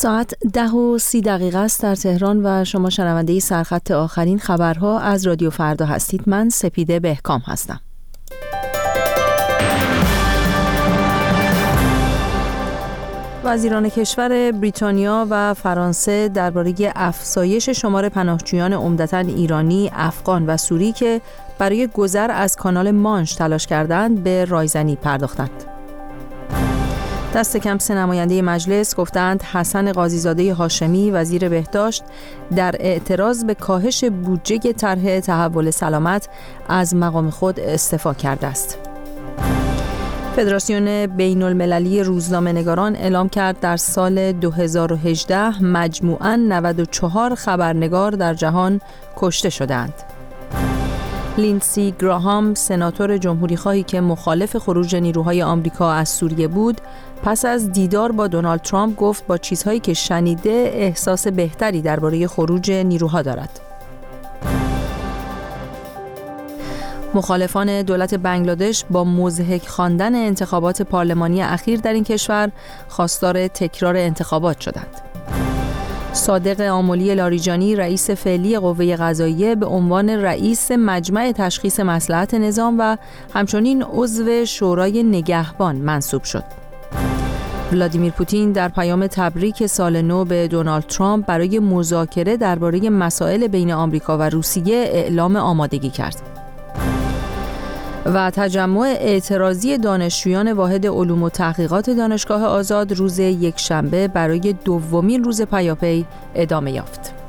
ساعت 10:30 است در تهران و شما شنونده سرخط آخرین خبرها از رادیو فردا هستید. من سپیده بهکام هستم. وزیران کشور بریتانیا و فرانسه درباره افزایش شمار پناهجویان عمدتاً ایرانی، افغان و سوری که برای گذر از کانال مانش تلاش کردند به رایزنی پرداختند. دست کم 3 نماینده مجلس گفتند حسن قاضیزاده هاشمی وزیر بهداشت در اعتراض به کاهش بودجه طرح تحول سلامت از مقام خود استعفا کرده است. فدراسیون بین المللی روزنامه‌نگاران اعلام کرد در سال 2018 مجموعاً 94 خبرنگار در جهان کشته شدند. لیندسی گراهام، سناتور جمهوری‌خواهی که مخالف خروج نیروهای آمریکا از سوریه بود، پس از دیدار با دونالد ترامپ گفت با چیزهایی که شنیده احساس بهتری درباره خروج نیروها دارد. مخالفان دولت بنگلادش با مضحک خواندن انتخابات پارلمانی اخیر در این کشور خواستار تکرار انتخابات شدند. صادق آملی لاریجانی رئیس فعلی قوه قضاییه به عنوان رئیس مجمع تشخیص مصلحت نظام و همچنین عضو شورای نگهبان منصوب شد. ولادیمیر پوتین در پیام تبریک سال نو به دونالد ترامپ برای مذاکره درباره مسائل بین آمریکا و روسیه اعلام آمادگی کرد. و تجمع اعتراضی دانشجویان واحد علوم و تحقیقات دانشگاه آزاد روز یکشنبه برای دومین روز پیاپی ادامه یافت.